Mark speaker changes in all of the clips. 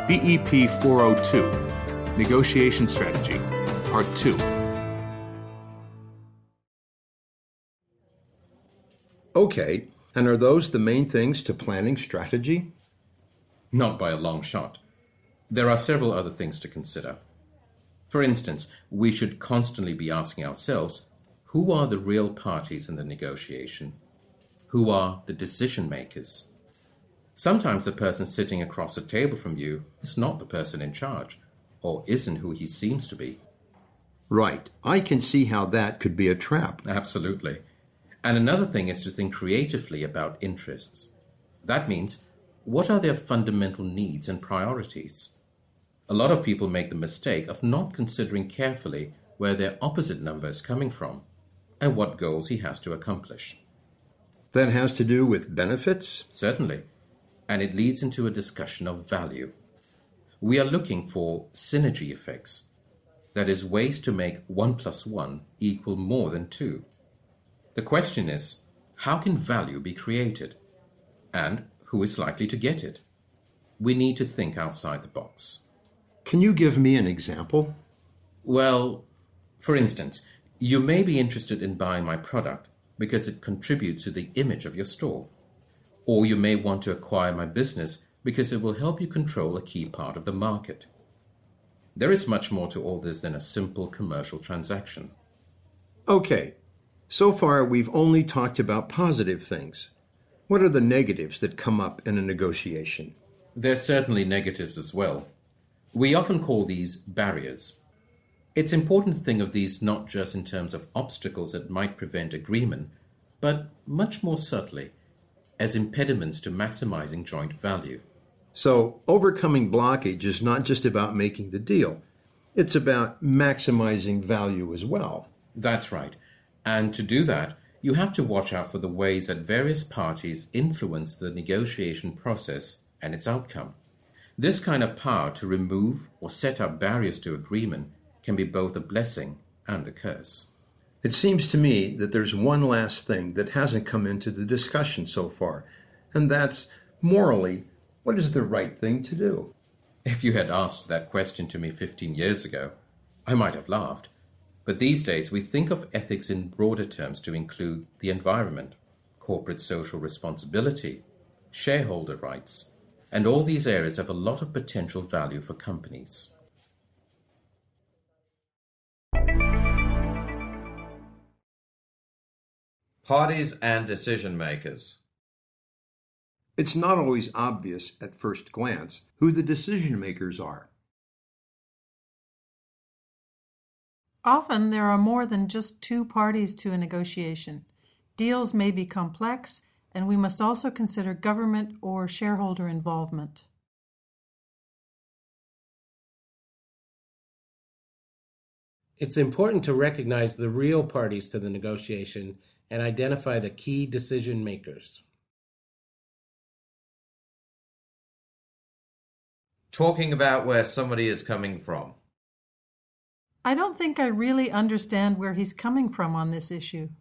Speaker 1: BEP 402, Negotiation Strategy, Part 2.
Speaker 2: Okay, and are those the main things to planning strategy?
Speaker 3: Not by a long shot. There are several other things to consider. For instance, we should constantly be asking ourselves, who are the real parties in the negotiation? Who are the decision makers? Sometimes the person sitting across the table from you is not the person in charge, or isn't who he seems to be.
Speaker 2: Right. I can see how that could be a trap.
Speaker 3: Absolutely. And another thing is to think creatively about interests. That means, what are their fundamental needs and priorities? A lot of people make the mistake of not considering carefully where their opposite number is coming from and what goals he has to accomplish.
Speaker 2: That has to do with benefits?
Speaker 3: Certainly. And it leads into a discussion of value. We are looking for synergy effects. That is, ways to make 1 + 1 equal more than 2. The question is, how can value be created? And who is likely to get it? We need to think outside the box.
Speaker 2: Can you give me an example?
Speaker 3: Well, for instance, you may be interested in buying my product because it contributes to the image of your store. Or you may want to acquire my business because it will help you control a key part of the market. There is much more to all this than a simple commercial transaction.
Speaker 2: Okay, so far we've only talked about positive things. What are the negatives that come up in a negotiation?
Speaker 3: There's certainly negatives as well. We often call these barriers. It's important to think of these not just in terms of obstacles that might prevent agreement, but much more subtly, as impediments to maximizing joint value.
Speaker 2: So, overcoming blockage is not just about making the deal. It's about maximizing value as well.
Speaker 3: That's right. And to do that, you have to watch out for the ways that various parties influence the negotiation process and its outcome. This kind of power to remove or set up barriers to agreement can be both a blessing and a curse.
Speaker 2: It seems to me that there's one last thing that hasn't come into the discussion so far, and that's, morally, what is the right thing to do?
Speaker 3: If you had asked that question to me 15 years ago, I might have laughed. But these days we think of ethics in broader terms to include the environment, corporate social responsibility, shareholder rights, and all these areas have a lot of potential value for companies.
Speaker 4: Parties and decision makers.
Speaker 2: It's not always obvious at first glance who the decision makers are.
Speaker 5: Often there are more than just two parties to a negotiation. Deals may be complex, and we must also consider government or shareholder involvement.
Speaker 6: It's important to recognize the real parties to the negotiation and identify the key decision makers.
Speaker 4: Talking about where somebody is coming from.
Speaker 5: I don't think I really understand where he's coming from on this issue.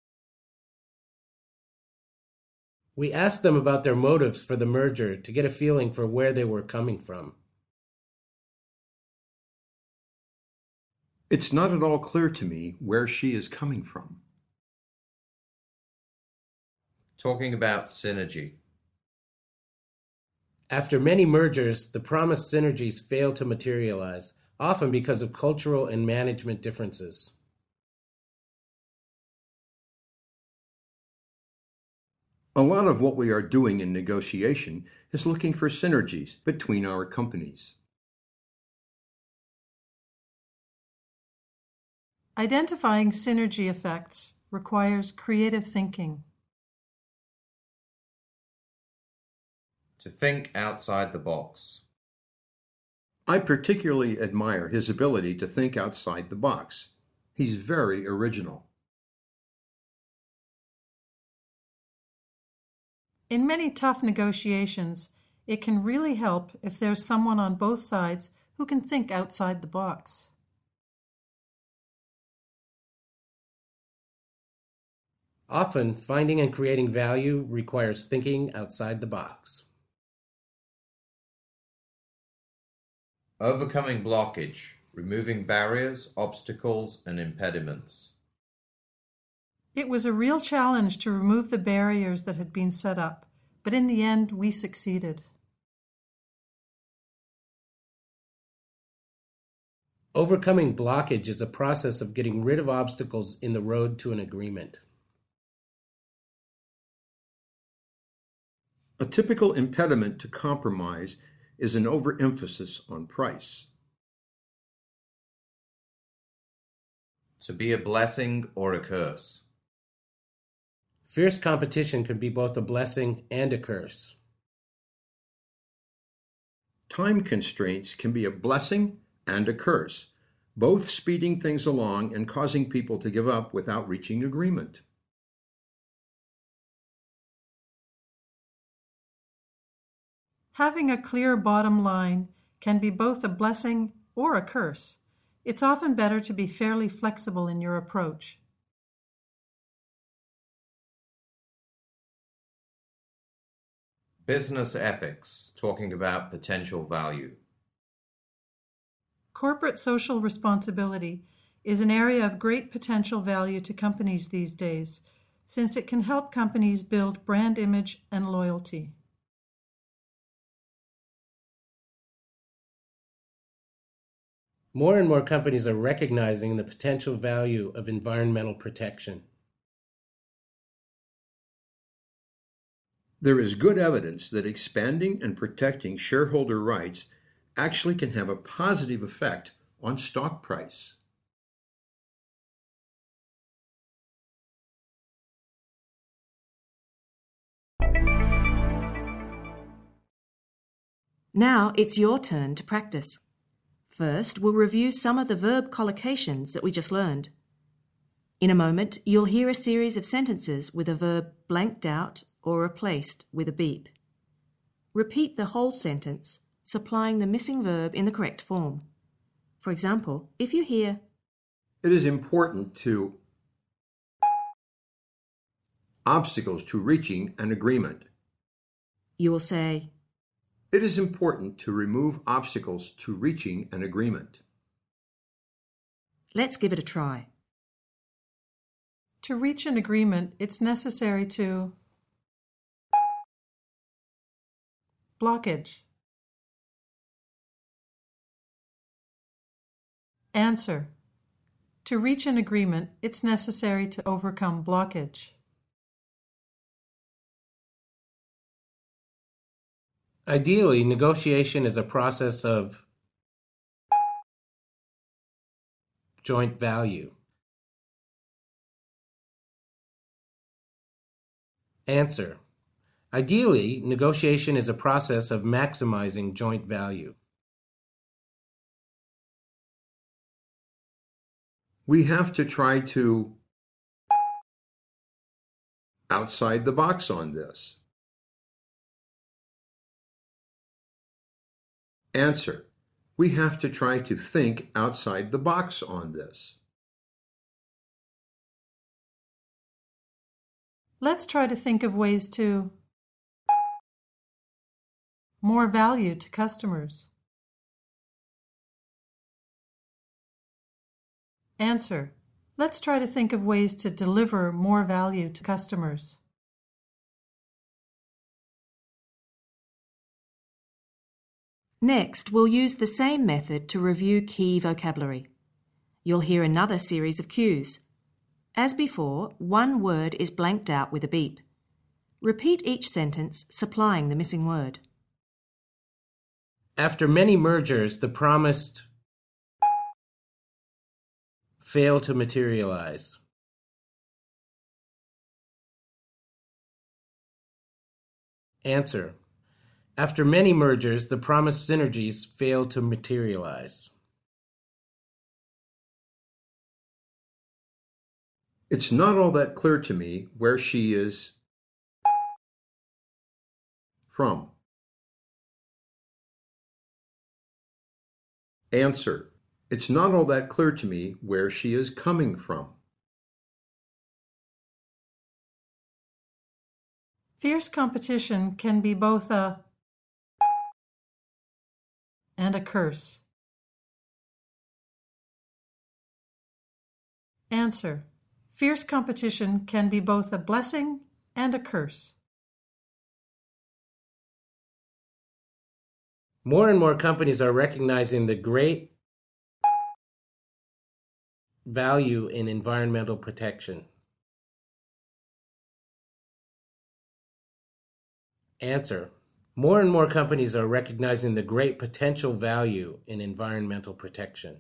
Speaker 6: We asked them about their motives for the merger to get a feeling for where they were coming from.
Speaker 2: It's not at all clear to me where she is coming from.
Speaker 4: Talking about synergy.
Speaker 6: After many mergers, the promised synergies fail to materialize, often because of cultural and management differences.
Speaker 2: A lot of what we are doing in negotiation is looking for synergies between our companies.
Speaker 5: Identifying synergy effects requires creative thinking.
Speaker 4: To think outside the box.
Speaker 2: I particularly admire his ability to think outside the box. He's very original.
Speaker 5: In many tough negotiations, it can really help if there's someone on both sides who can think outside the box.
Speaker 6: Often, finding and creating value requires thinking outside the box.
Speaker 4: Overcoming blockage, removing barriers, obstacles, and impediments.
Speaker 5: It was a real challenge to remove the barriers that had been set up, but in the end, we succeeded.
Speaker 6: Overcoming blockage is a process of getting rid of obstacles in the road to an agreement.
Speaker 2: A typical impediment to compromise is an overemphasis on price.
Speaker 4: To be a blessing or a curse.
Speaker 6: Fierce competition can be both a blessing and a curse.
Speaker 2: Time constraints can be a blessing and a curse, both speeding things along and causing people to give up without reaching agreement.
Speaker 5: Having a clear bottom line can be both a blessing or a curse. It's often better to be fairly flexible in your approach.
Speaker 4: Business ethics, talking about potential value.
Speaker 5: Corporate social responsibility is an area of great potential value to companies these days, since it can help companies build brand image and loyalty.
Speaker 6: More and more companies are recognizing the potential value of environmental protection.
Speaker 2: There is good evidence that expanding and protecting shareholder rights actually can have a positive effect on stock price.
Speaker 7: Now it's your turn to practice. First, we'll review some of the verb collocations that we just learned. In a moment, you'll hear a series of sentences with a verb blanked out or replaced with a beep. Repeat the whole sentence, supplying the missing verb in the correct form. For example, if you hear,
Speaker 2: It is important to obstacles to reaching an agreement.
Speaker 7: you will say,
Speaker 2: It is important to remove obstacles to reaching an agreement.
Speaker 7: let's give it a try.
Speaker 5: To reach an agreement, it's necessary to blockage. Answer. To reach an agreement, it's necessary to overcome blockage.
Speaker 6: Ideally, negotiation is a process of joint value. Answer. Ideally, negotiation is a process of maximizing joint value.
Speaker 2: We have to try to outside the box on this. Answer. We have to try to think outside the box on this.
Speaker 5: Let's try to think of ways to more value to customers. Answer. Let's try to think of ways to deliver more value to customers.
Speaker 7: Next, we'll use the same method to review key vocabulary. You'll hear another series of cues. As before, one word is blanked out with a beep. Repeat each sentence, supplying the missing word.
Speaker 6: After many mergers, the promised failed to materialize. Answer. After many mergers, the promised synergies failed to materialize.
Speaker 2: It's not all that clear to me where she is from. Answer. It's not all that clear to me where she is coming from.
Speaker 5: Fierce competition can be both a and a curse. Answer. Fierce competition can be both a blessing and a curse.
Speaker 6: More and more companies are recognizing the great value in environmental protection. Answer. More and more companies are recognizing the great potential value in environmental protection.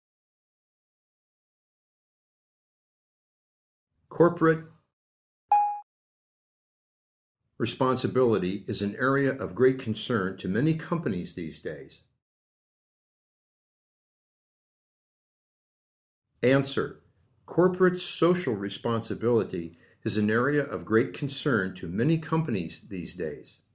Speaker 2: Corporate responsibility is an area of great concern to many companies these days. Answer. Corporate social responsibility is an area of great concern to many companies these days.